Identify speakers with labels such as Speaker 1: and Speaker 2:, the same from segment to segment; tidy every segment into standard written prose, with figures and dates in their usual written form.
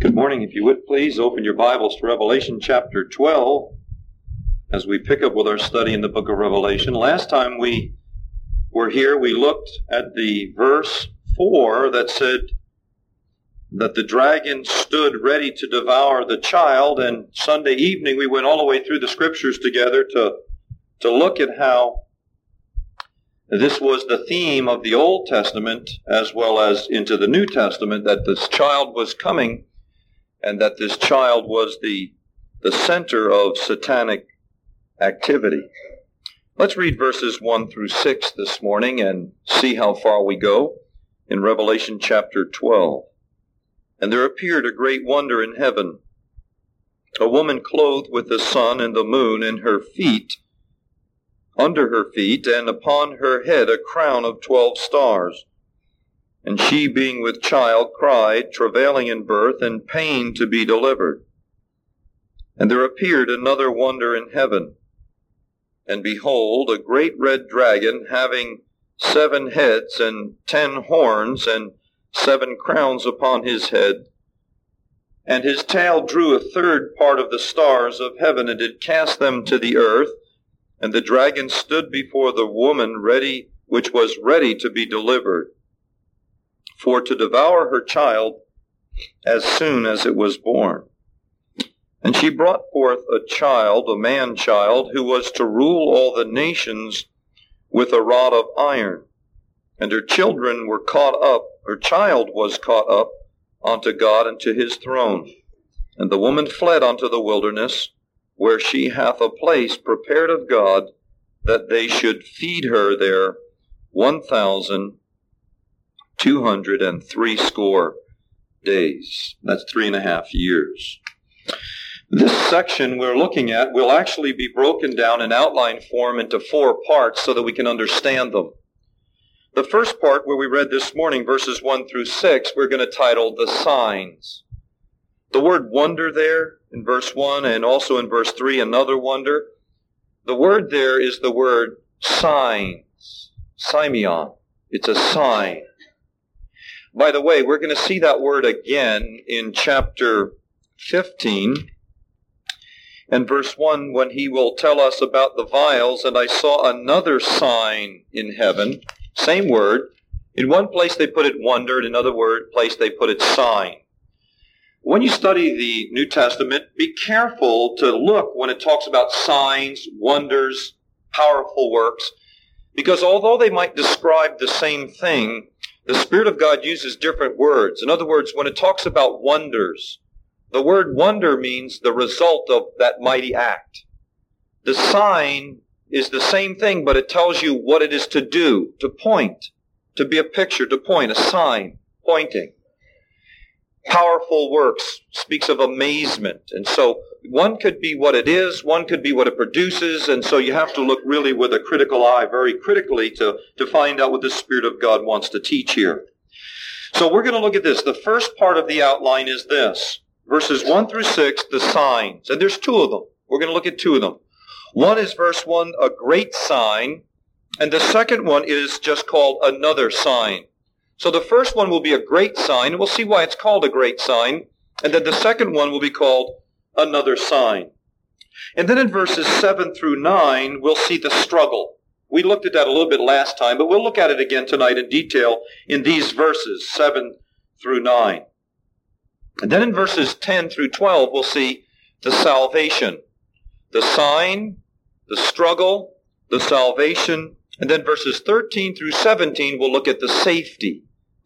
Speaker 1: Good morning. If you would please open your Bibles to Revelation chapter 12 as we pick up with our study in the book of Revelation. Last time we were here, we looked at the verse 4 that said that the dragon stood ready to devour the child, and Sunday evening we went all the way through the scriptures together to look at how this was the theme of the Old Testament as well as into the New Testament, that this child was coming and that this child was the center of satanic activity. Let's read verses 1 through 6 this morning and see how far we go in Revelation chapter 12. And there appeared a great wonder in heaven, a woman clothed with the sun and the moon in her feet, under her feet, and upon her head a crown of 12 stars. And she, being with child, cried, travailing in birth, and pain to be delivered. And there appeared another wonder in heaven. And behold, a great red dragon, having 7 heads and 10 horns, and 7 crowns upon his head. And his tail drew a third part of the stars of heaven, and did cast them to the earth. And the dragon stood before the woman which was ready to be delivered, for to devour her child as soon as it was born. And she brought forth a child, a man-child, who was to rule all the nations with a rod of iron. And her child was caught up unto God and to his throne. And the woman fled unto the wilderness, where she hath a place prepared of God, that they should feed her there 1,260 days. That's 3.5 years. This section we're looking at will actually be broken down in outline form into 4 parts so that we can understand them. The first part, where we read this morning, verses 1 through 6, we're going to title The Signs. The word wonder there in verse 1 and also in verse 3, another wonder. The word there is the word signs, Simeon. It's a sign. By the way, we're going to see that word again in chapter 15 and verse 1, when he will tell us about the vials. And I saw another sign in heaven. Same word. In one place they put it wonder, in another place they put it sign. When you study the New Testament, be careful to look when it talks about signs, wonders, powerful works, because although they might describe the same thing, the Spirit of God uses different words. In other words, when it talks about wonders, the word wonder means the result of that mighty act. The sign is the same thing, but it tells you what it is to do, to point, to be a picture, to point, a sign, pointing. Powerful works speaks of amazement. And so one could be what it is, one could be what it produces, and so you have to look really with a critical eye, very critically, to find out what the Spirit of God wants to teach here. So we're going to look at this. The first part of the outline is this. Verses 1 through 6, the signs. And there's 2 of them. We're going to look at 2 of them. One is verse 1, a great sign, and the second one is just called another sign. So the first one will be a great sign, and we'll see why it's called a great sign. And then the second one will be called another sign. And then in verses 7 through 9, we'll see the struggle. We looked at that a little bit last time, but we'll look at it again tonight in detail in these verses, 7 through 9. And then in verses 10 through 12, we'll see the salvation, the sign, the struggle, the salvation. And then verses 13 through 17, we'll look at the safety.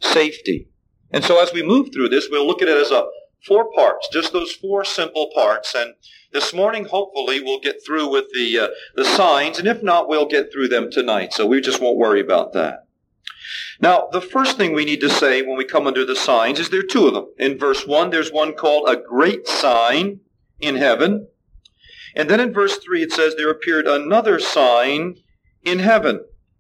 Speaker 1: And so as we move through this, we'll look at it as 4 parts, just those 4 simple parts. And this morning, hopefully, we'll get through with the signs, and if not, we'll get through them tonight. So we just won't worry about that. Now, the first thing we need to say when we come under the signs is there are 2 of them. In verse 1, there's one called a great sign in heaven. And then in verse 3, it says there appeared another sign in heaven.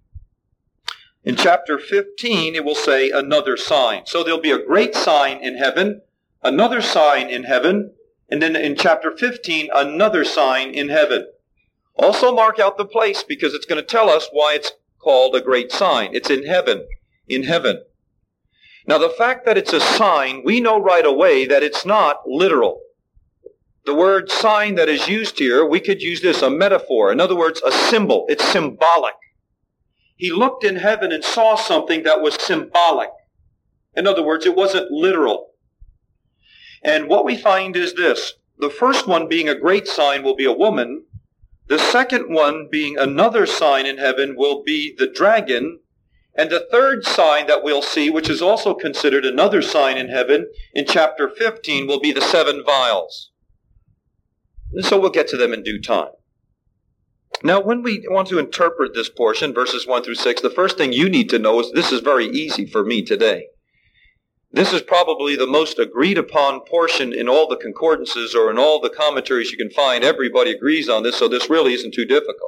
Speaker 1: In chapter 15, it will say another sign. So there'll be a great sign in heaven, another sign in heaven, and then in chapter 15, another sign in heaven. Also mark out the place, because it's going to tell us why it's called a great sign. It's in heaven. Now, the fact that it's a sign, we know right away that it's not literal. The word sign that is used here, we could use this, a metaphor. In other words, a symbol. It's symbolic. He looked in heaven and saw something that was symbolic. In other words, it wasn't literal. And what we find is this. The first one being a great sign will be a woman. The second one being another sign in heaven will be the dragon. And the third sign that we'll see, which is also considered another sign in heaven, in chapter 15, will be the 7 vials. And so we'll get to them in due time. Now, when we want to interpret this portion, verses 1 through 6, the first thing you need to know is this is very easy for me today. This is probably the most agreed upon portion in all the concordances or in all the commentaries you can find. Everybody agrees on this, so this really isn't too difficult.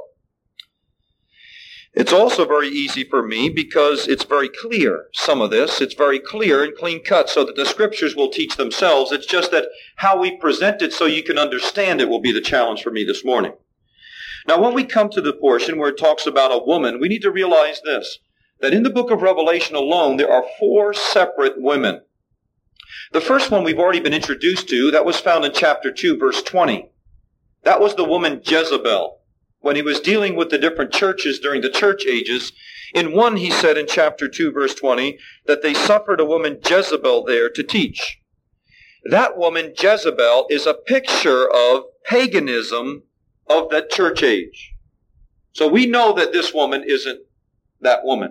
Speaker 1: It's also very easy for me because it's very clear, some of this. It's very clear and clean cut so that the scriptures will teach themselves. It's just that how we present it so you can understand it will be the challenge for me this morning. Now, when we come to the portion where it talks about a woman, we need to realize this, that in the book of Revelation alone, there are 4 separate women. The first one we've already been introduced to, that was found in chapter 2, verse 20. That was the woman Jezebel. When he was dealing with the different churches during the church ages, in one he said in chapter 2, verse 20, that they suffered a woman Jezebel there to teach. That woman Jezebel is a picture of paganism of that church age. So we know that this woman isn't that woman.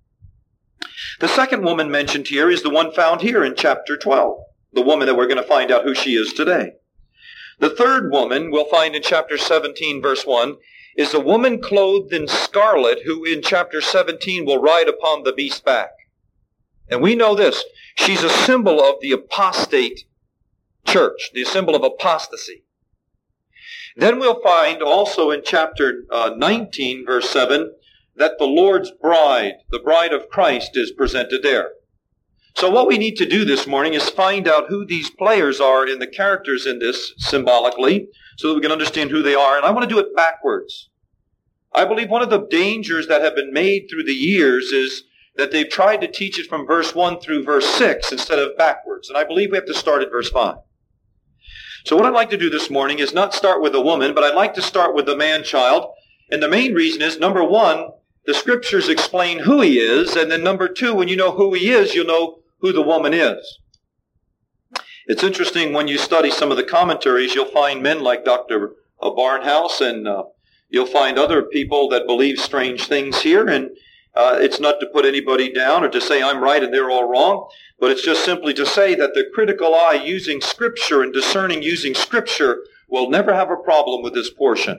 Speaker 1: The second woman mentioned here is the one found here in chapter 12, the woman that we're going to find out who she is today. The third woman we'll find in chapter 17, verse 1, is a woman clothed in scarlet who in chapter 17 will ride upon the beast's back. And we know this. She's a symbol of the apostate church, the symbol of apostasy. Then we'll find also in chapter 19, verse 7, that the Lord's bride, the bride of Christ, is presented there. So what we need to do this morning is find out who these players are in the characters in this symbolically, so that we can understand who they are. And I want to do it backwards. I believe one of the dangers that have been made through the years is that they've tried to teach it from verse 1 through verse 6 instead of backwards. And I believe we have to start at verse 5. So what I'd like to do this morning is not start with a woman, but I'd like to start with the man-child. And the main reason is, number 1, the scriptures explain who he is. And then number 2, when you know who he is, you'll know who the woman is. It's interesting when you study some of the commentaries, you'll find men like Dr. Barnhouse, and you'll find other people that believe strange things here. And it's not to put anybody down or to say I'm right and they're all wrong, but it's just simply to say that the critical eye using Scripture and discerning using Scripture will never have a problem with this portion.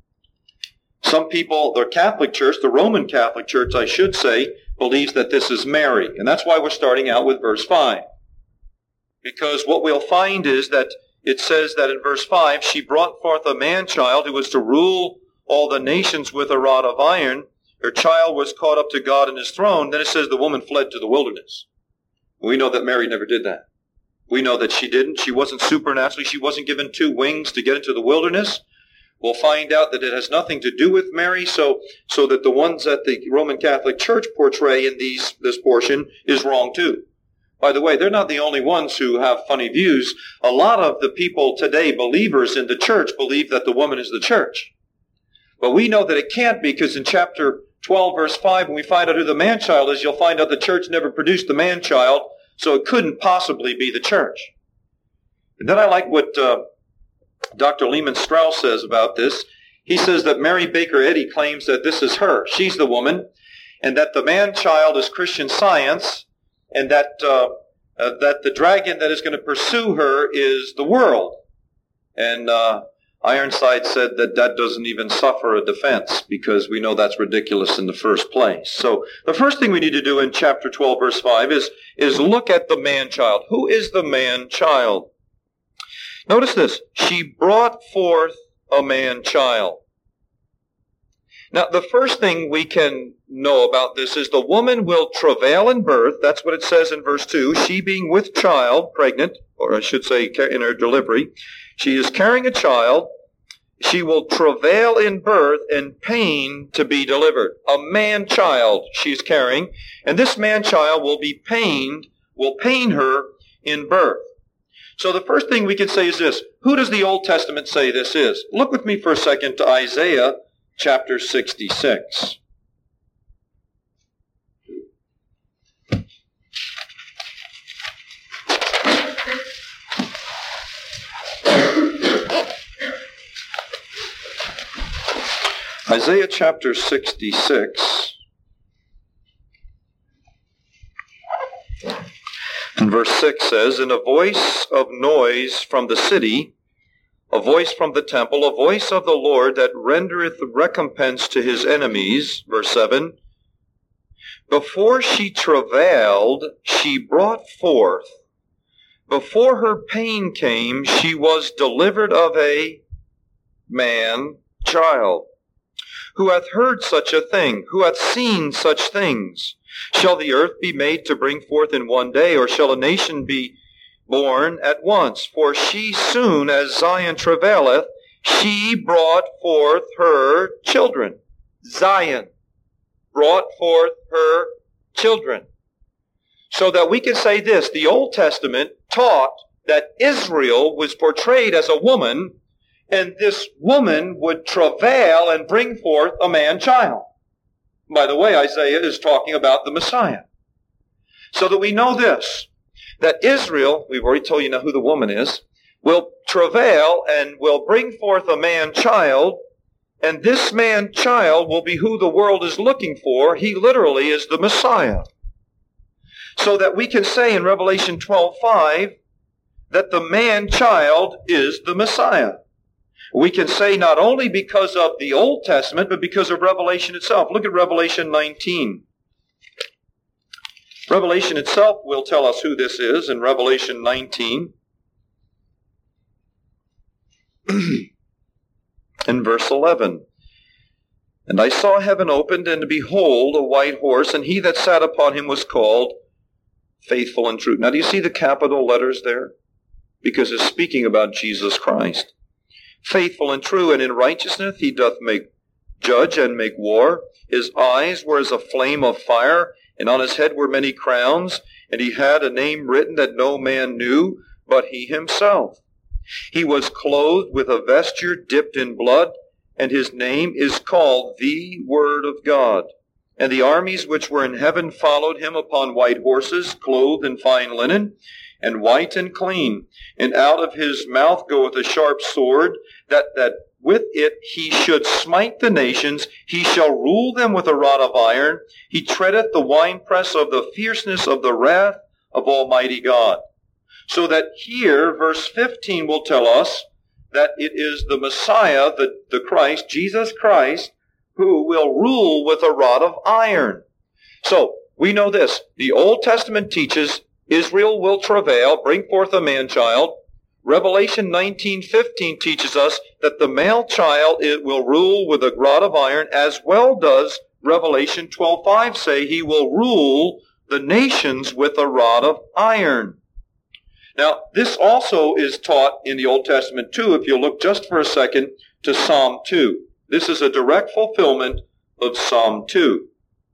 Speaker 1: Some people, the Catholic Church, the Roman Catholic Church, I should say, believes that this is Mary. And that's why we're starting out with verse 5. Because what we'll find is that it says that in verse 5, she brought forth a man-child who was to rule all the nations with a rod of iron. Her child was caught up to God in his throne. Then it says the woman fled to the wilderness. We know that Mary never did that. We know that she didn't. She wasn't supernaturally. She wasn't given 2 wings to get into the wilderness. We'll find out that it has nothing to do with Mary, so that the ones that the Roman Catholic Church portray in this portion is wrong too. By the way, they're not the only ones who have funny views. A lot of the people today, believers in the church, believe that the woman is the church. But we know that it can't be, because in chapter 12, verse 5, when we find out who the man-child is, you'll find out the church never produced the man-child, so it couldn't possibly be the church. And then I like what Dr. Lehman Strauss says about this. He says that Mary Baker Eddy claims that this is her. She's the woman, and that the man-child is Christian Science, and that the dragon that is going to pursue her is the world. And Ironside said that doesn't even suffer a defense, because we know that's ridiculous in the first place. So the first thing we need to do in chapter 12, verse 5 is look at the man-child. Who is the man-child? Notice this. She brought forth a man-child. Now, the first thing we can know about this is the woman will travail in birth. That's what it says in verse 2. She being with child, pregnant, or I should say in her delivery. She is carrying a child. She will travail in birth and pain to be delivered. A man-child she's carrying. And this man-child will be pained will pain her in birth. So the first thing we can say is this. Who does the Old Testament say this is? Look with me for a second to Isaiah chapter 66. Isaiah chapter 66 and verse 6 says, "And a voice of noise from the city, a voice from the temple, a voice of the Lord that rendereth recompense to his enemies." Verse 7, "Before she travailed, she brought forth. Before her pain came, she was delivered of a man child. Who hath heard such a thing? Who hath seen such things? Shall the earth be made to bring forth in one day, or shall a nation be born at once? For she soon as Zion travaileth, she brought forth her children." Zion brought forth her children. So that we can say this, the Old Testament taught that Israel was portrayed as a woman, and this woman would travail and bring forth a man-child. By the way, Isaiah is talking about the Messiah. So that we know this, that Israel, we've already told you now who the woman is, will travail and will bring forth a man-child, and this man-child will be who the world is looking for. He literally is the Messiah. So that we can say in Revelation 12:5 that the man-child is the Messiah. We can say not only because of the Old Testament, but because of Revelation itself. Look at Revelation 19. Revelation itself will tell us who this is in Revelation 19. In verse 11. "And I saw heaven opened, and behold, a white horse, and he that sat upon him was called Faithful and True." Now, do you see the capital letters there? Because it's speaking about Jesus Christ. "Faithful and true, and in righteousness he doth make judge and make war. His eyes were as a flame of fire, and on his head were many crowns, and he had a name written that no man knew but he himself. He was clothed with a vesture dipped in blood, and his name is called the Word of God. And the armies which were in heaven followed him upon white horses, clothed in fine linen, and white and clean. And out of his mouth goeth a sharp sword, that with it he should smite the nations. He shall rule them with a rod of iron. He treadeth the winepress of the fierceness of the wrath of Almighty God." So that here, verse 15 will tell us that it is the Messiah, the Christ, Jesus Christ, who will rule with a rod of iron. So, we know this. The Old Testament teaches Israel will travail, bring forth a man-child. Revelation 19:15 teaches us that the male child will rule with a rod of iron, as well does Revelation 12:5 say he will rule the nations with a rod of iron. Now, this also is taught in the Old Testament too, if you look just for a second to Psalm 2. This is a direct fulfillment of Psalm 2.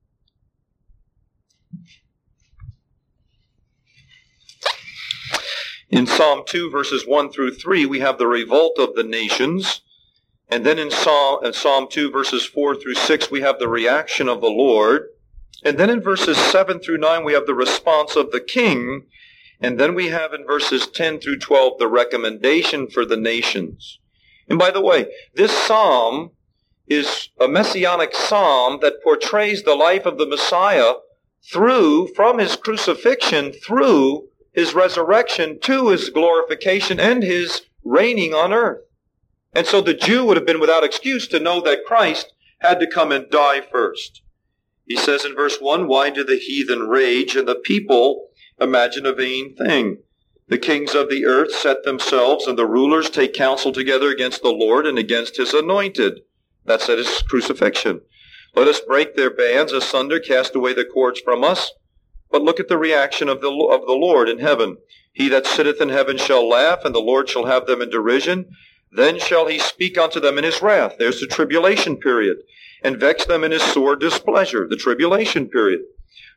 Speaker 1: In Psalm 2, verses 1 through 3, we have the revolt of the nations. And then in Psalm 2, verses 4 through 6, we have the reaction of the Lord. And then in verses 7 through 9, we have the response of the king. And then we have in verses 10 through 12, the recommendation for the nations. And by the way, this psalm is a messianic psalm that portrays the life of the Messiah from his crucifixion through his resurrection to his glorification and his reigning on earth. And so the Jew would have been without excuse to know that Christ had to come and die first. He says in verse 1, "Why do the heathen rage and the people imagine a vain thing? The kings of the earth set themselves, and the rulers take counsel together against the Lord and against his anointed." That's at his crucifixion. "Let us break their bands asunder, cast away the cords from us." But look at the reaction of the Lord in heaven. "He that sitteth in heaven shall laugh, and the Lord shall have them in derision. Then shall he speak unto them in his wrath." There's the tribulation period. "And vex them in his sore displeasure," the tribulation period.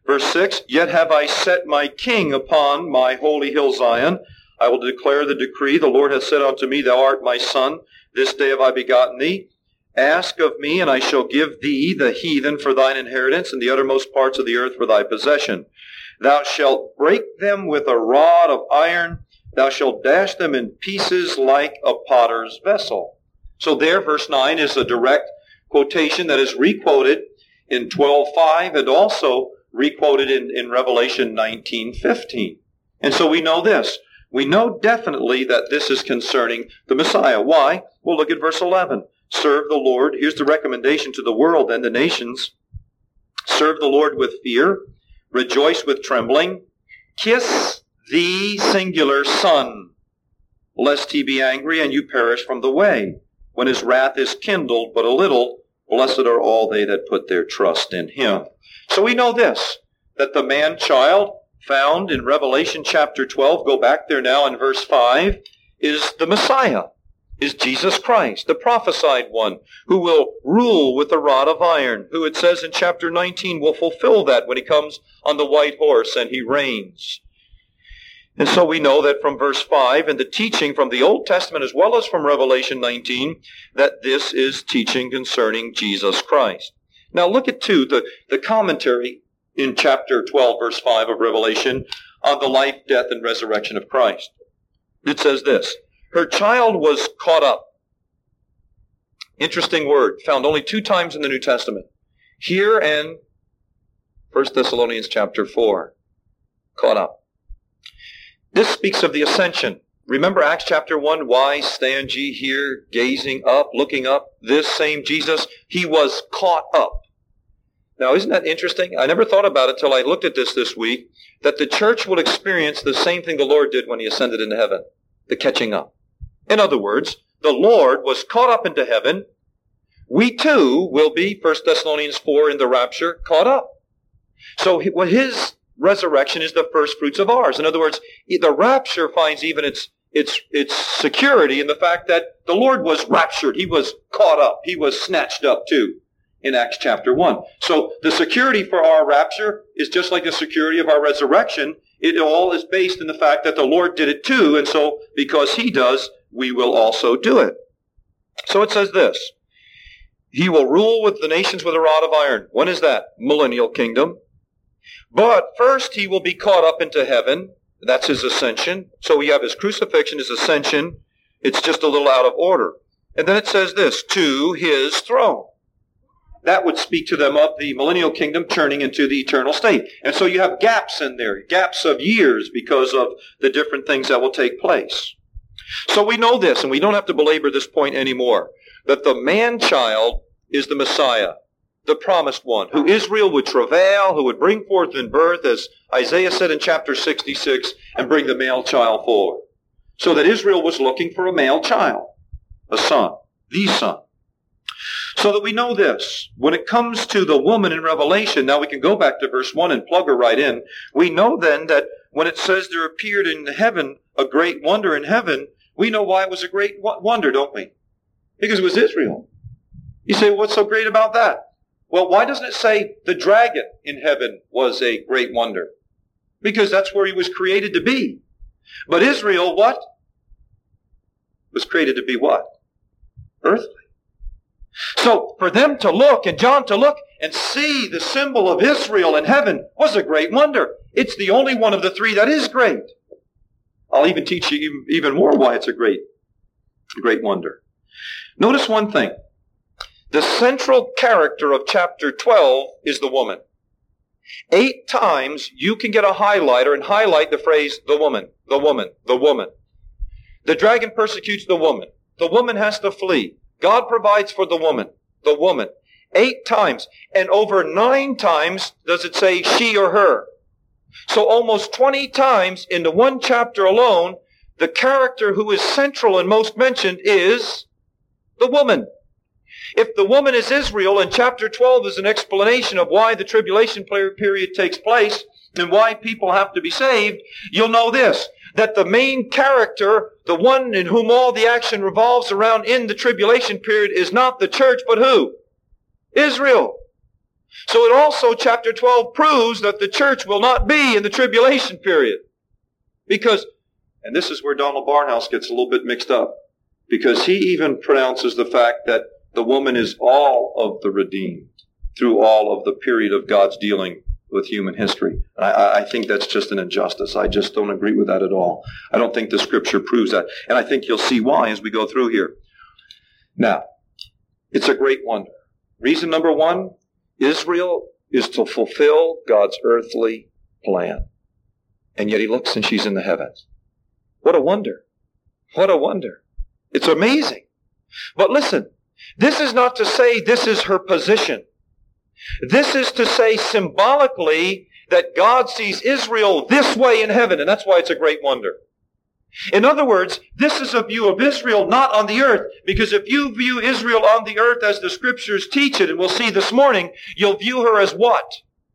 Speaker 1: Verse 6, yet have I set my king upon my holy hill Zion. I will declare the decree. The Lord hath said unto me, thou art my son. This day have I begotten thee. Ask of me, and I shall give thee the heathen for thine inheritance, and the uttermost parts of the earth for thy possession. Thou shalt break them with a rod of iron. Thou shalt dash them in pieces like a potter's vessel. So there, verse 9 is a direct quotation that is requoted in 12:5 and also requoted in Revelation 19:15. And so we know this. We know definitely that this is concerning the Messiah. Why? Well, look at verse 11. Serve the Lord. Here's the recommendation to the world and the nations. Serve the Lord with fear. Rejoice with trembling. Kiss the singular Son, lest he be angry and you perish from the way. When his wrath is kindled but a little, blessed are all they that put their trust in him. So we know this, that the man-child found in Revelation chapter 12, go back there now in verse 5, is the Messiah, is Jesus Christ, the prophesied one, who will rule with a rod of iron, who it says in chapter 19 will fulfill that when he comes on the white horse and he reigns. And so we know that from verse 5 and the teaching from the Old Testament as well as from Revelation 19, that this is teaching concerning Jesus Christ. Now look at the commentary in chapter 12, verse 5 of Revelation on the life, death, and resurrection of Christ. It says this, her child was caught up. Interesting word, found only 2 times in the New Testament. Here and 1 Thessalonians chapter 4, caught up. This speaks of the ascension. Remember Acts chapter 1, why stand ye here gazing up, looking up? This same Jesus, he was caught up. Now, isn't that interesting? I never thought about it till I looked at this week, that the church will experience the same thing the Lord did when he ascended into heaven, the catching up. In other words, the Lord was caught up into heaven. We too will be, 1 Thessalonians 4 in the rapture, caught up. So his resurrection is the first fruits of ours. In other words, the rapture finds even its security in the fact that the Lord was raptured. He was caught up. He was snatched up too in Acts chapter 1. So the security for our rapture is just like the security of our resurrection. It all is based in the fact that the Lord did it too. And so because he does, we will also do it. So it says this, he will rule with the nations with a rod of iron. When is that? Millennial kingdom. But first he will be caught up into heaven. That's his ascension. So we have his crucifixion, his ascension. It's just a little out of order. And then it says this, to his throne. That would speak to them of the millennial kingdom turning into the eternal state. And so you have gaps in there, gaps of years because of the different things that will take place. So we know this, and we don't have to belabor this point anymore, that the man-child is the Messiah, the promised one, who Israel would travail, who would bring forth in birth, as Isaiah said in chapter 66, and bring the male child forward. So that Israel was looking for a male child, a son, the son. So that we know this, when it comes to the woman in Revelation, now we can go back to verse 1 and plug her right in. We know then that when it says there appeared in heaven a great wonder in heaven, we know why it was a great wonder, don't we? Because it was Israel. You say, what's so great about that? Well, why doesn't it say the dragon in heaven was a great wonder? Because that's where he was created to be. But Israel, what? Was created to be what? Earthly. So for them to look, and John to look and see the symbol of Israel in heaven was a great wonder. It's the only one of the 3 that is great. I'll even teach you even more why it's a great wonder. Notice one thing. The central character of chapter 12 is the woman. 8 times you can get a highlighter and highlight the phrase, the woman, the woman, the woman. The dragon persecutes the woman. The woman has to flee. God provides for the woman, the woman. 8 times. And over 9 times does it say she or her. So almost 20 times in the one chapter alone, the character who is central and most mentioned is the woman. If the woman is Israel, and chapter 12 is an explanation of why the tribulation period takes place and why people have to be saved, you'll know this, that the main character, the one in whom all the action revolves around in the tribulation period, is not the church, but who? Israel. So it also, chapter 12, proves that the church will not be in the tribulation period. Because, and this is where Donald Barnhouse gets a little bit mixed up, because he even pronounces the fact that the woman is all of the redeemed through all of the period of God's dealing with human history. I think that's just an injustice. I just don't agree with that at all. I don't think the Scripture proves that. And I think you'll see why as we go through here. Now, it's a great wonder. Reason number one, Israel is to fulfill God's earthly plan. And yet he looks and she's in the heavens. What a wonder. What a wonder. It's amazing. But listen, this is not to say this is her position. This is to say symbolically that God sees Israel this way in heaven, and that's why it's a great wonder. In other words, this is a view of Israel not on the earth, because if you view Israel on the earth as the Scriptures teach it, and we'll see this morning, you'll view her as what?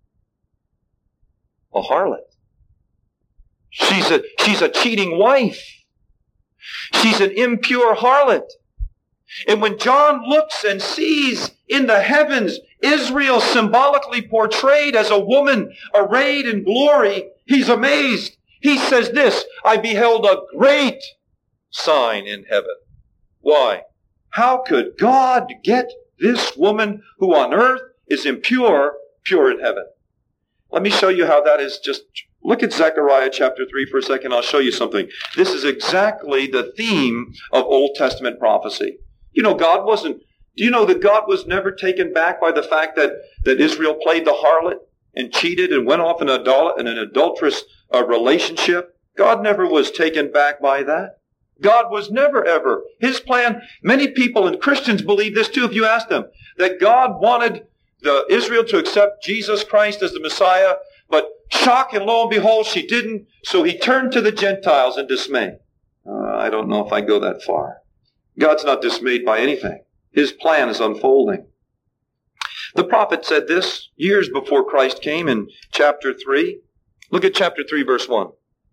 Speaker 1: A harlot. She's a cheating wife. She's an impure harlot. And when John looks and sees in the heavens Israel symbolically portrayed as a woman arrayed in glory, he's amazed. He says this, I beheld a great sign in heaven. Why? How could God get this woman who on earth is impure, pure in heaven? Let me show you how that is just... Look at Zechariah chapter 3 for a second. I'll show you something. This is exactly the theme of Old Testament prophecy. You know, do you know that God was never taken back by the fact that Israel played the harlot and cheated and went off in an adulterous relationship? God never was taken back by that. God was never ever. His plan, many people and Christians believe this too if you ask them, that God wanted Israel to accept Jesus Christ as the Messiah, but shock and lo and behold, she didn't, so he turned to the Gentiles in dismay. I don't know if I go that far. God's not dismayed by anything. His plan is unfolding. The prophet said this years before Christ came in chapter 3. Look at chapter 3, verse 1.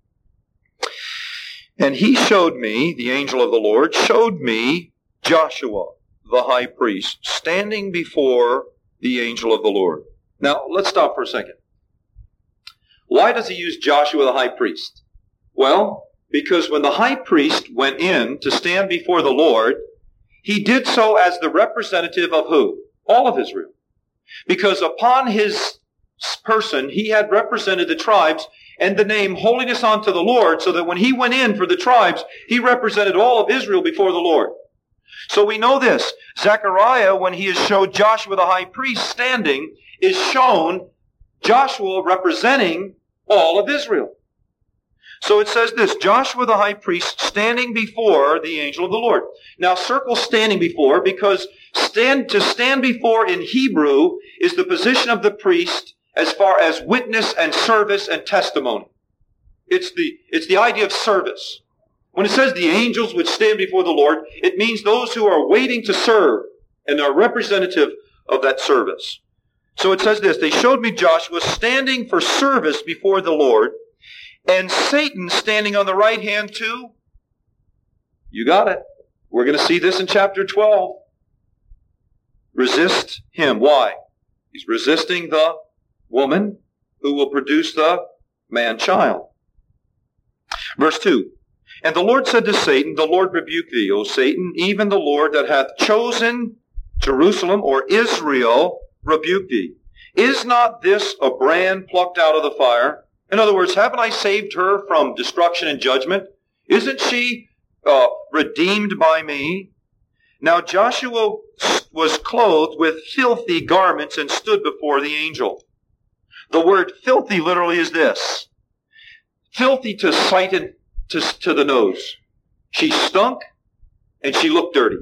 Speaker 1: And he showed me, the angel of the Lord, showed me Joshua, the high priest, standing before the angel of the Lord. Now, let's stop for a second. Why does he use Joshua the high priest? Well, because when the high priest went in to stand before the Lord, he did so as the representative of who? All of Israel. Because upon his person, he had represented the tribes and the name holiness unto the Lord, so that when he went in for the tribes, he represented all of Israel before the Lord. So we know this. Zechariah, when he is shown Joshua the high priest standing, is shown Joshua representing all of Israel. So it says this, Joshua the high priest standing before the angel of the Lord. Now circle standing before, because to stand before in Hebrew is the position of the priest as far as witness and service and testimony. It's the idea of service. When it says the angels would stand before the Lord, it means those who are waiting to serve and are representative of that service. So it says this, they showed me Joshua standing for service before the Lord, and Satan standing on the right hand too. You got it. We're going to see this in chapter 12. Resist him. Why? He's resisting the woman who will produce the man-child. Verse 2. And the Lord said to Satan, the Lord rebuke thee, O Satan, even the Lord that hath chosen Jerusalem or Israel rebuke thee. Is not this a brand plucked out of the fire? In other words, haven't I saved her from destruction and judgment? Isn't she redeemed by me? Now Joshua was clothed with filthy garments and stood before the angel. The word filthy literally is this. Filthy to sight and to the nose. She stunk and she looked dirty.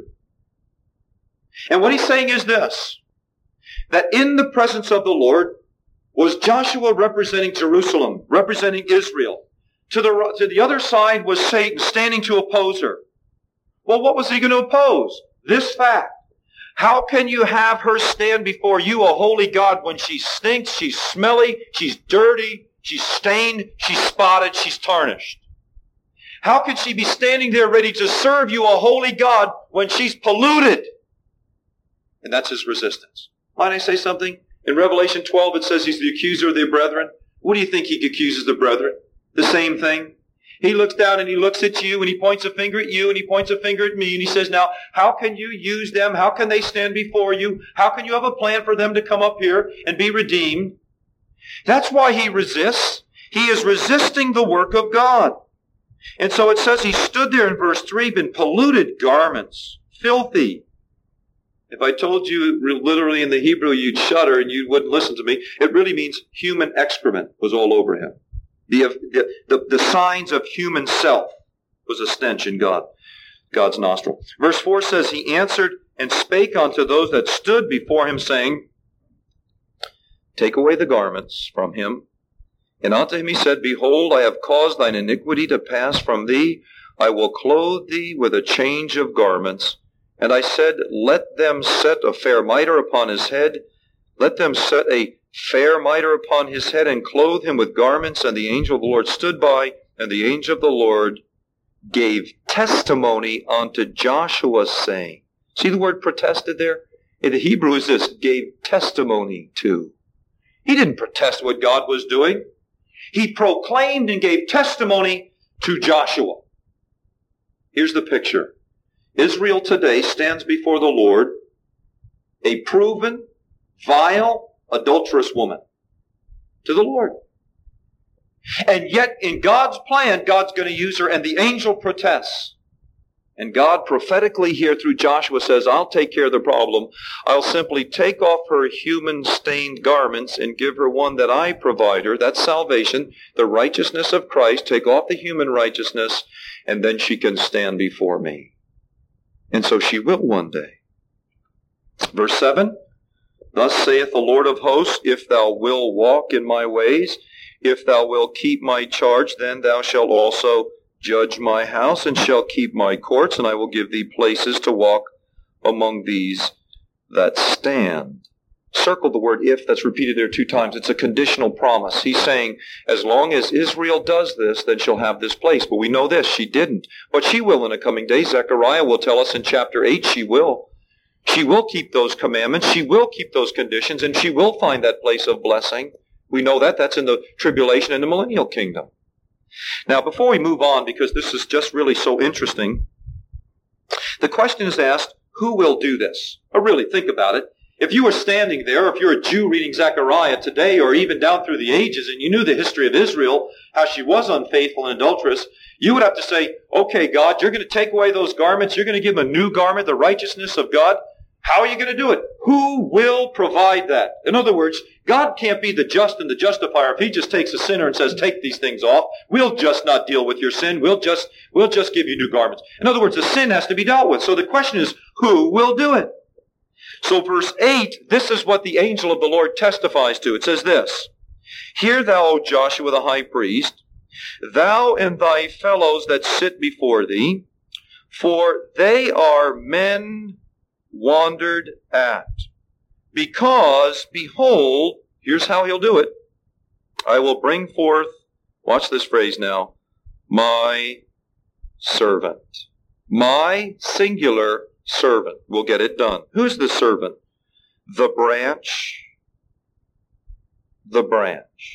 Speaker 1: And what he's saying is this, that in the presence of the Lord was Joshua representing Jerusalem, representing Israel. To the other side was Satan standing to oppose her. Well, what was he going to oppose? This fact. How can you have her stand before you, a holy God, when she stinks, she's smelly, she's dirty, she's stained, she's spotted, she's tarnished? How can she be standing there ready to serve you, a holy God, when she's polluted? And that's his resistance. Might I say something? In Revelation 12, it says he's the accuser of the brethren. What do you think he accuses the brethren? The same thing. He looks down and he looks at you and he points a finger at you and he points a finger at me and he says, now, how can you use them? How can they stand before you? How can you have a plan for them to come up here and be redeemed? That's why he resists. He is resisting the work of God. And so it says he stood there in verse 3 in polluted garments, filthy. If I told you literally in the Hebrew, you'd shudder and you wouldn't listen to me. It really means human excrement was all over him. The signs of human self was a stench in God's nostril. Verse 4 says, he answered and spake unto those that stood before him, saying, take away the garments from him. And unto him he said, behold, I have caused thine iniquity to pass from thee. I will clothe thee with a change of garments. And I said, let them set a fair mitre upon his head. Let them set a fair mitre upon his head, and clothe him with garments. And the angel of the Lord stood by, and the angel of the Lord gave testimony unto Joshua, saying, see the word protested there? In the Hebrew is this, gave testimony to. He didn't protest what God was doing. He proclaimed and gave testimony to Joshua. Here's the picture. Israel today stands before the Lord, a proven, vile, adulterous woman to the Lord. And yet in God's plan, God's going to use her, and the angel protests. And God prophetically here through Joshua says, I'll take care of the problem. I'll simply take off her human-stained garments and give her one that I provide her. That's salvation, the righteousness of Christ. Take off the human righteousness, and then she can stand before me. And so she will one day. Verse 7, thus saith the Lord of hosts, if thou wilt walk in my ways, if thou wilt keep my charge, then thou shalt also judge my house, and shall keep my courts, and I will give thee places to walk among these that stand. Circle the word if, that's repeated there 2 times. It's a conditional promise. He's saying, as long as Israel does this, then she'll have this place. But we know this, she didn't. But she will in a coming day. Zechariah will tell us in chapter 8 she will. She will keep those commandments. She will keep those conditions, and she will find that place of blessing. We know that. That's in the tribulation and the millennial kingdom. Now, before we move on, because this is just really so interesting, the question is asked, who will do this? Or really, think about it. If you were standing there, if you're a Jew reading Zechariah today, or even down through the ages, and you knew the history of Israel, how she was unfaithful and adulterous, you would have to say, okay, God, you're going to take away those garments. You're going to give them a new garment, the righteousness of God. How are you going to do it? Who will provide that? In other words, God can't be the just and the justifier. If he just takes a sinner and says, take these things off, we'll just not deal with your sin. We'll just give you new garments. In other words, the sin has to be dealt with. So the question is, who will do it? So verse 8, this is what the angel of the Lord testifies to. It says this, hear thou, O Joshua the high priest, thou and thy fellows that sit before thee, for they are men wandered at. Because, behold, here's how he'll do it. I will bring forth, watch this phrase now, my servant. My singular servant will get it done. Who's the servant? The branch. The branch.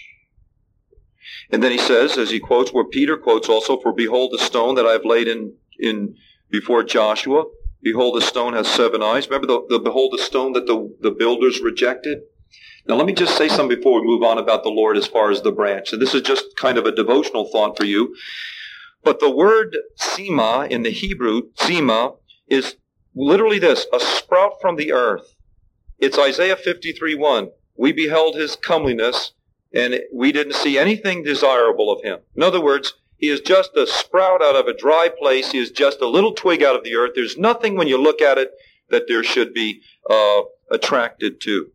Speaker 1: And then he says, as he quotes, where Peter quotes also, for behold the stone that I've laid in before Joshua. Behold, the stone has 7 eyes. Remember the behold the stone that the builders rejected? Now let me just say something before we move on about the Lord as far as the branch. And this is just kind of a devotional thought for you. But the word sema in the Hebrew, sema, is literally this, a sprout from the earth. It's Isaiah 53:1. We beheld his comeliness, and we didn't see anything desirable of him. In other words, he is just a sprout out of a dry place. He is just a little twig out of the earth. There's nothing when you look at it that there should be attracted to.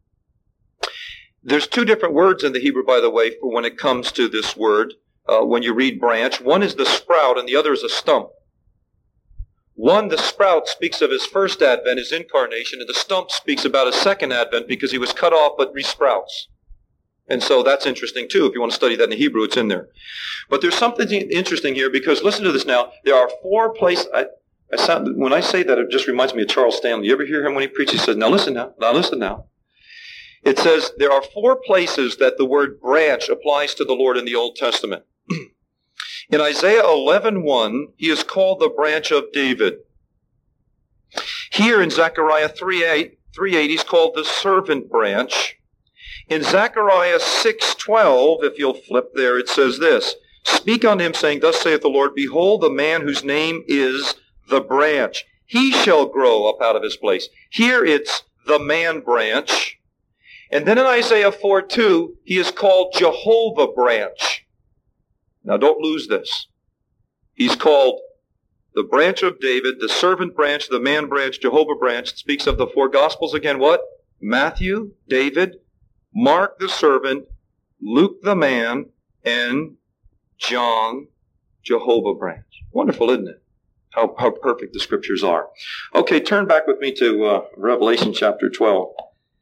Speaker 1: There's 2 different words in the Hebrew, by the way, for when it comes to this word. When you read branch, one is the sprout and the other is a stump. One, the sprout, speaks of his first advent, his incarnation, and the stump speaks about his second advent because he was cut off but resprouts. And so that's interesting too. If you want to study that in the Hebrew, it's in there. But there's something interesting here because listen to this now. There are 4 places. When I say that, it just reminds me of Charles Stanley. You ever hear him when he preaches? He says, now listen now. Now listen now. It says there are 4 places that the word branch applies to the Lord in the Old Testament. In Isaiah 11:1, he is called the branch of David. Here in Zechariah 3:8, he's called the servant branch. In Zechariah 6:12, if you'll flip there, it says this, "Speak unto him, saying, Thus saith the Lord, Behold, the man whose name is the branch. He shall grow up out of his place." Here it's the man branch. And then in Isaiah 4:2, he is called Jehovah branch. Now don't lose this. He's called the branch of David, the servant branch, the man branch, Jehovah branch. It speaks of the 4 Gospels again. What? Matthew, David, Mark the servant, Luke the man, and John, Jehovah branch. Wonderful, isn't it? How perfect the Scriptures are. Okay, turn back with me to Revelation chapter 12.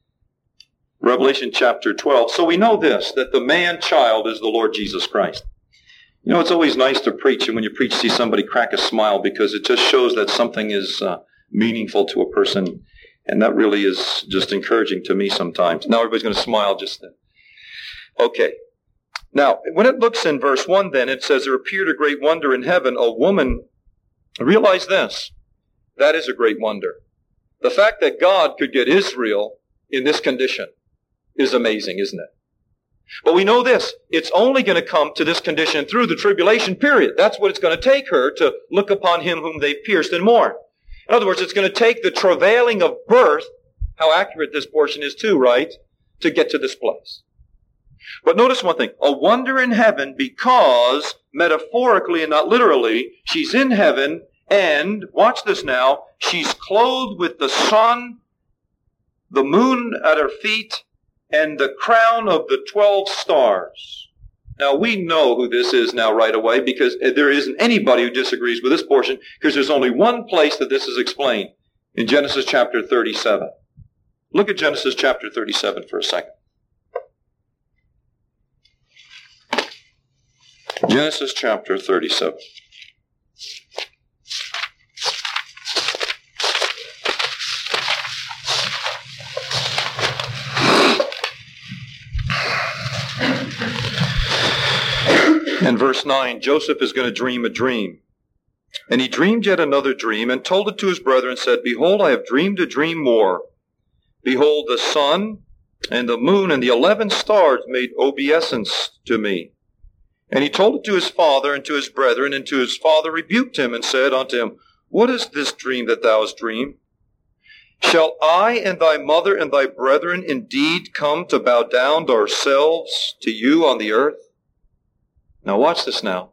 Speaker 1: Revelation chapter 12. So we know this, that the man-child is the Lord Jesus Christ. You know, it's always nice to preach, and when you preach, see somebody crack a smile, because it just shows that something is meaningful to a person, and that really is just encouraging to me sometimes. Now everybody's going to smile just then. Okay. Now, when it looks in verse 1 then, it says, "There appeared a great wonder in heaven, a woman." Realize this. That is a great wonder. The fact that God could get Israel in this condition is amazing, isn't it? But we know this. It's only going to come to this condition through the tribulation period. That's what it's going to take her to look upon him whom they've pierced and mourn. In other words, it's going to take the travailing of birth, how accurate this portion is too, right, to get to this place. But notice one thing. A wonder in heaven, because metaphorically and not literally, she's in heaven, and, watch this now, she's clothed with the sun, the moon at her feet, and the crown of the 12 stars. Now, we know who this is now right away, because there isn't anybody who disagrees with this portion, because there's only one place that this is explained, in Genesis chapter 37. Look at Genesis chapter 37 for a second. Genesis chapter 37. In verse 9, Joseph is going to dream a dream. And he dreamed yet another dream, and told it to his brethren, and said, Behold, I have dreamed a dream more. Behold, the sun and the moon and the 11 stars made obeisance to me. And he told it to his father and to his brethren, and to his father rebuked him, and said unto him, What is this dream that thou hast dreamed? Shall I and thy mother and thy brethren indeed come to bow down ourselves to you on the earth? Now watch this now.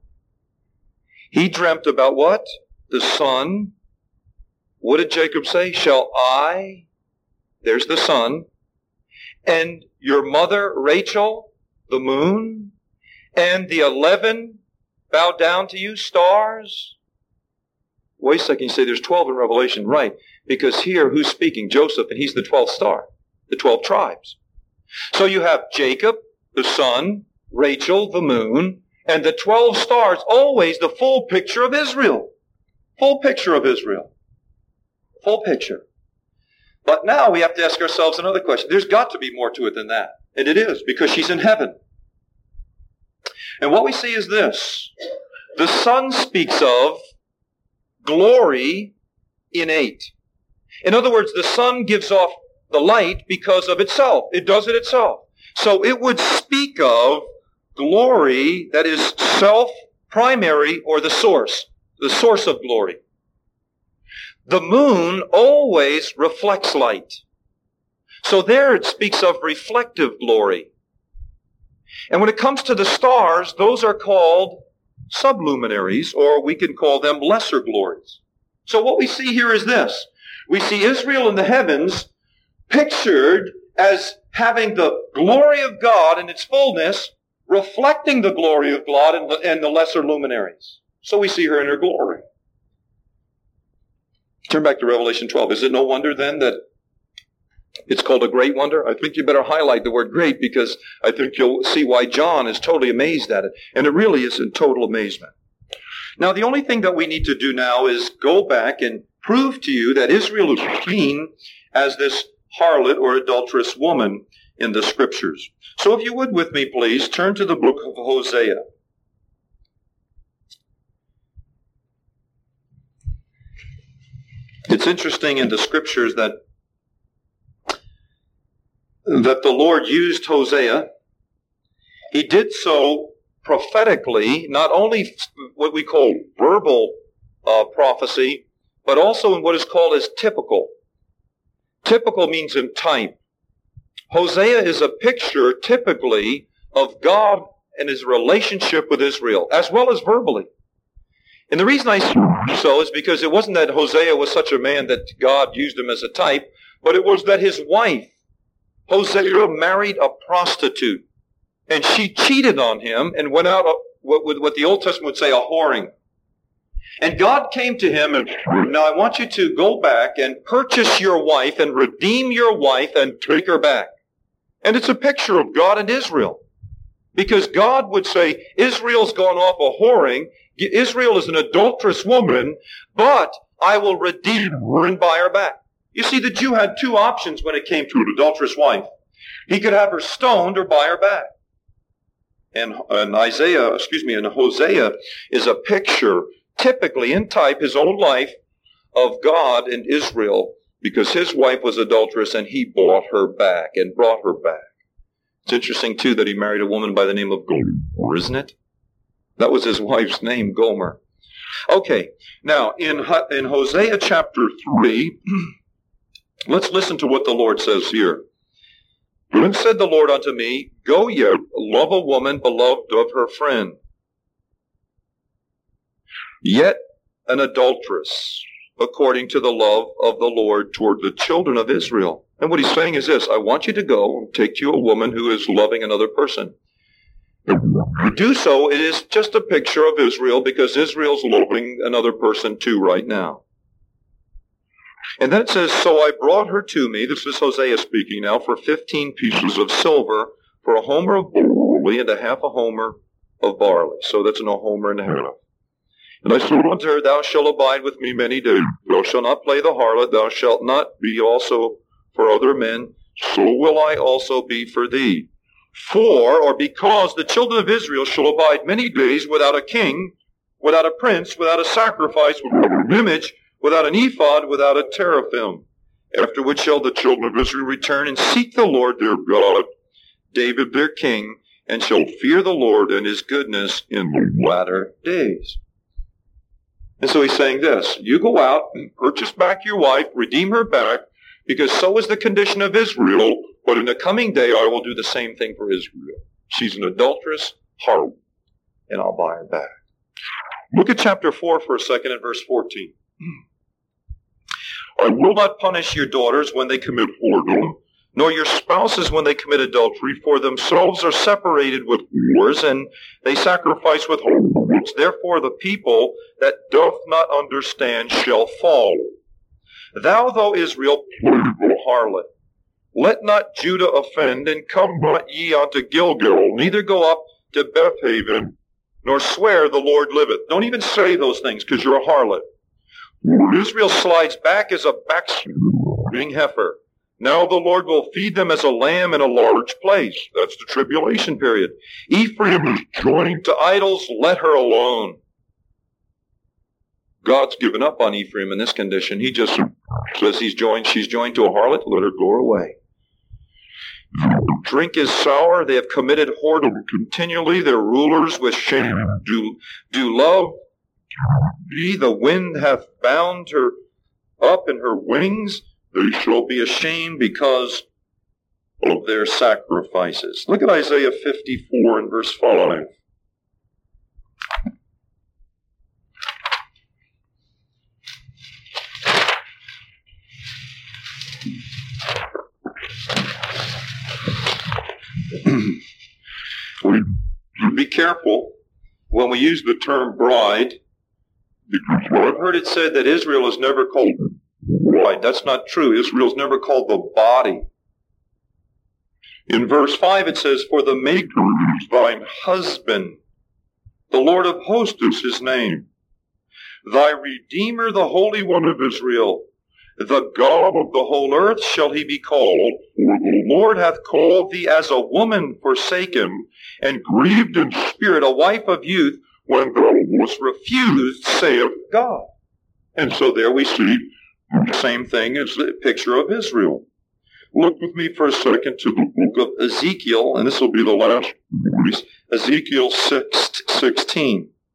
Speaker 1: He dreamt about what? The sun. What did Jacob say? Shall I? There's the sun. And your mother, Rachel, the moon, and the 11 bow down to you, stars? Wait a second, you say there's 12 in Revelation. Right, because here, who's speaking? Joseph, and he's the 12th star, the 12 tribes. So you have Jacob, the sun, Rachel, the moon, and the 12 stars, always the full picture of Israel. Full picture of Israel. Full picture. But now we have to ask ourselves another question. There's got to be more to it than that. And it is, because she's in heaven. And what we see is this. The sun speaks of glory innate. In other words, the sun gives off the light because of itself. It does it itself. So it would speak of glory that is self-primary, or the source of glory. The moon always reflects light. So there it speaks of reflective glory. And when it comes to the stars, those are called subluminaries, or we can call them lesser glories. So what we see here is this. We see Israel in the heavens pictured as having the glory of God in its fullness, reflecting the glory of God and the lesser luminaries. So we see her in her glory. Turn back to Revelation 12. Is it no wonder then that it's called a great wonder? I think you better highlight the word great, because I think you'll see why John is totally amazed at it. And it really is in total amazement. Now, the only thing that we need to do now is go back and prove to you that Israel is seen as this harlot or adulterous woman. in the Scriptures. So if you would with me, please, turn to the book of Hosea. It's interesting in the Scriptures that the Lord used Hosea. He did so prophetically, not only what we call verbal prophecy, but also in what is called as typical. Typical means in type. Hosea is a picture, typically, of God and his relationship with Israel, as well as verbally. And the reason I say so is because it wasn't that Hosea was such a man that God used him as a type, but it was that his wife, Hosea, married a prostitute. And she cheated on him and went out what the Old Testament would say, a whoring. And God came to him and, now I want you to go back and purchase your wife and redeem your wife and take her back. And it's a picture of God and Israel. Because God would say, Israel's gone off a whoring. Israel is an adulterous woman, but I will redeem her and buy her back. You see, the Jew had two options when it came to an adulterous wife. He could have her stoned or buy her back. And Hosea is a picture, typically in type, his own life of God and Israel, because his wife was adulterous and he bought her back and brought her back. It's interesting, too, that he married a woman by the name of Gomer, isn't it? That was his wife's name, Gomer. Okay, now in Hosea chapter 3, let's listen to what the Lord says here. Then said the Lord unto me, Go ye, love a woman beloved of her friend, yet an adulteress, according to the love of the Lord toward the children of Israel. And what he's saying is this: I want you to go and take to you a woman who is loving another person. To do so, it is just a picture of Israel, because Israel's loving another person too right now. And then it says, So I brought her to me, this is Hosea speaking now, for 15 pieces of silver, for a homer of barley and a half a homer of barley. So that's a homer and a half. And I said unto her, Thou shalt abide with me many days. Thou shalt not play the harlot. Thou shalt not be also for other men. So will I also be for thee. For, or because, the children of Israel shall abide many days without a king, without a prince, without a sacrifice, without an image, without an ephod, without a teraphim. After which shall the children of Israel return and seek the Lord their God, David their king, and shall fear the Lord and his goodness in the latter days. And so he's saying this: you go out and purchase back your wife, redeem her back, because so is the condition of Israel, but in the coming day I will do the same thing for Israel. She's an adulterous harlot, and I'll buy her back. Look at chapter 4 for a second and verse 14. I will not punish your daughters when they commit whoredom, nor your spouses when they commit adultery, for themselves are separated with whores, and they sacrifice with whores. Therefore the people that doth not understand shall fall. Thou, though Israel, play the harlot. Let not Judah offend, and come not ye unto Gilgal, neither go up to Bethaven, nor swear the Lord liveth. Don't even say those things, because you're a harlot. Israel slides back as a backsliding heifer. Now the Lord will feed them as a lamb in a large place. That's the tribulation period. Ephraim is joined to idols. Let her alone. God's given up on Ephraim in this condition. He just says she's joined to a harlot. Let her go away. Drink is sour. They have committed whoredom continually. Their rulers with shame do love. The wind hath bound her up in her wings. They shall be ashamed because of their sacrifices. Look at Isaiah 54 and verse 5. Be careful when we use the term bride, because I've heard it said that Israel is never called bride. That's not true. Israel's never called the body. In verse 5 it says, For the Maker is thine husband, the Lord of hosts is his name, thy Redeemer, the Holy One of Israel. The God of the whole earth shall he be called, for the Lord hath called thee as a woman forsaken, and grieved in spirit, a wife of youth, when thou wast refused, saith God. And so there we see the same thing as the picture of Israel. Look with me for a second to the book of Ezekiel, and this will be the last verse, Ezekiel 6:16.